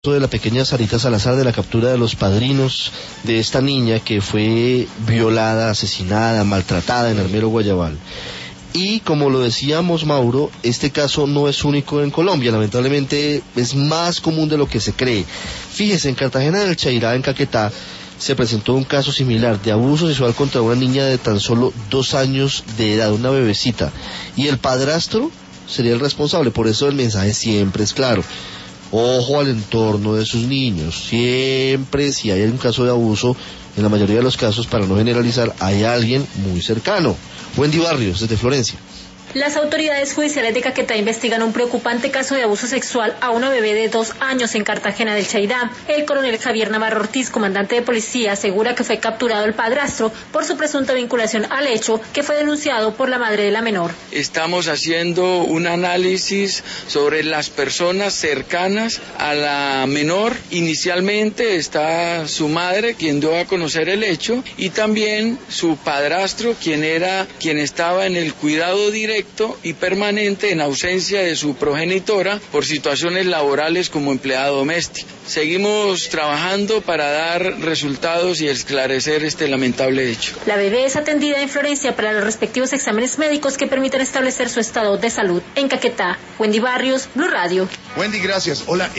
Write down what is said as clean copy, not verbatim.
De la pequeña Sarita Salazar, de la captura de los padrinos de esta niña que fue violada, asesinada, maltratada en Armero, Guayabal. Y como lo decíamos, Mauro, este caso no es único en Colombia, lamentablemente es más común de lo que se cree. Fíjese, en Cartagena del Chairá, en Caquetá, se presentó un caso similar de abuso sexual contra una niña de tan solo 2 años de edad, una bebecita, y el padrastro sería el responsable. Por eso el mensaje siempre es claro: ojo al entorno de sus niños. Siempre, si hay un caso de abuso, en la mayoría de los casos, para no generalizar, hay alguien muy cercano. Wendy Barrios, desde Florencia. Las autoridades judiciales de Caquetá investigan un preocupante caso de abuso sexual a una bebé de 2 años en Cartagena del Chairá. El coronel Javier Navarro Ortiz, comandante de policía, asegura que fue capturado el padrastro por su presunta vinculación al hecho, que fue denunciado por la madre de la menor. Estamos haciendo un análisis sobre las personas cercanas a la menor. Inicialmente está su madre, quien dio a conocer el hecho, y también su padrastro, quien estaba en el cuidado directo y permanente en ausencia de su progenitora por situaciones laborales como empleada doméstica. Seguimos trabajando para dar resultados y esclarecer este lamentable hecho. La bebé es atendida en Florencia para los respectivos exámenes médicos que permitan establecer su estado de salud. En Caquetá, Wendy Barrios, Blue Radio. Wendy, gracias. Hola.